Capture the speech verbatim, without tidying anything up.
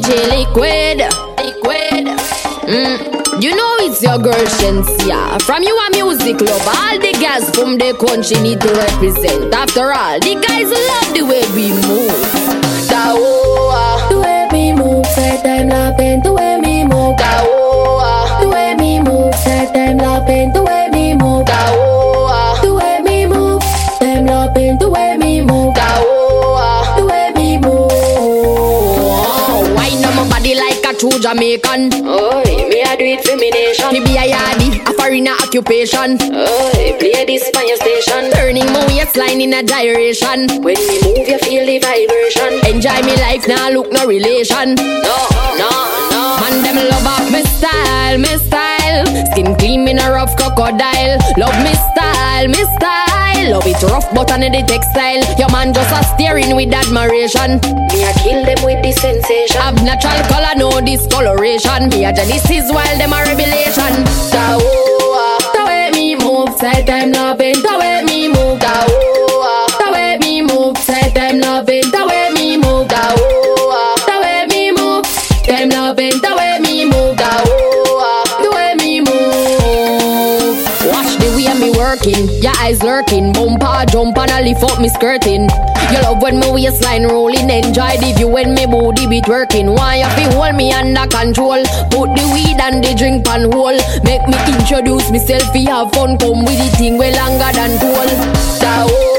J Liquid, Liquid. Mm. You know it's your girl Shensia. From you a music love, all the guys from the country need to represent. After all, the guys love the way we move. Da oh, ah. The way we move, say them loving the way we move. Da oh, ah. The way we move, say them loving the way we move. Da oh, ah. The way we move, them loving the way we move. Da oh, ah. The way we move. Oh, wine on my body like a true Jamaican. Oh, me I do it for me nation. Me be a yardie, a foreigner occupation. Oh, play this on your station. Turning my waistline in a gyration. When me move, you feel the vibration. Enjoy me life, now look no relation. No, no, no. Man, them love up me style, me style. Skin clean, me no rough crocodile. Love me style, me style. Love it rough, but on the textile. Your man just a staring with admiration. Me I kill them with the sensation. Have natural color, no discoloration. Me a Genesis while them a revelation. Da oh, ah. The way me move, say them loving. The way me move, da oh, ah. The way me move, say them loving. The way me move, da oh, ah. The way me move, them loving. The way me move, da oh, ah. The way me move. Watch the way me working, your eyes lurking. Bumper jump and I lift up me skirting. You love when my waistline rolling. Enjoy the view when me body be twerking. Why you feel hold me under control? Put the weed and the drink pan hole. Make me introduce myself, we have fun. Come with the thing way longer than told. Da oh,